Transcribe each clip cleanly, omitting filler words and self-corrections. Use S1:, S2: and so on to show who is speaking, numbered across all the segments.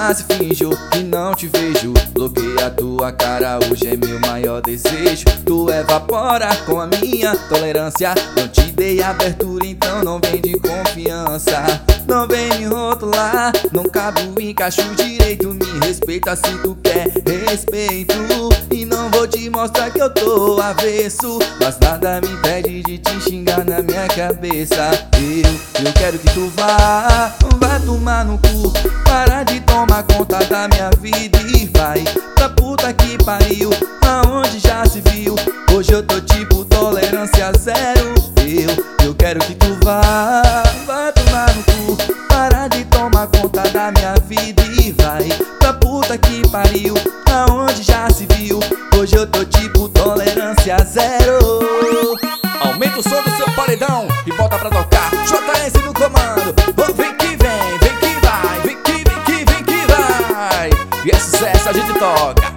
S1: passa e finjo que não te vejo. Bloqueia tua cara, hoje é meu maior desejo. Tu evapora com a minha tolerância. Não te dei abertura, então não vem de confiança. Não vem me rotular, não cabe o encaixo direito. Me respeita se tu quer respeito. E não vou te mostrar que eu tô avesso, mas nada me impede de te xingar na minha cabeça. Eu quero que tu vá tomar no cu. Para de tomar conta da minha vida e vai pra puta que pariu, aonde já se viu. Hoje eu tô tipo tolerância zero. Eu quero que tu vá tomar no cu. Para de tomar conta da minha vida e vai pra puta que pariu, aonde já se viu. Hoje eu tô tipo tolerância zero.
S2: Aumenta o som do seu paredão e volta pra tocar. JS no comando. Oh, vem que vem, vem que vai, vem que vem que vem que vai. E é sucesso, a gente toca.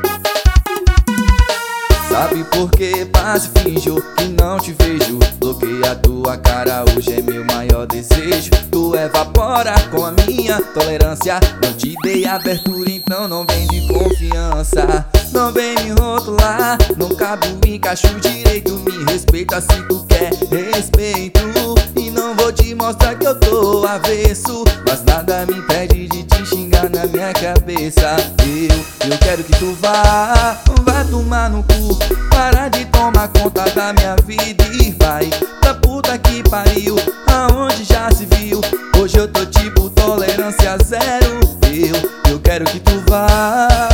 S1: Sabe por que passa e finjo que não te vejo? Bloqueia tua cara, hoje é meu maior desejo. Tu evapora com a minha tolerância. Não te dei abertura, então não vem de confiança. Não vem me rotular, não cabe o encaixo direito. Me respeita se tu quer respeito. E não vou te mostrar que eu tô avesso, mas nada me impede de te xingar na minha cabeça. Eu quero que tu vá tomar no cu. Para de tomar conta da minha vida e vai pra puta que pariu, aonde já se viu. Hoje eu tô tipo tolerância zero. Eu quero que tu vá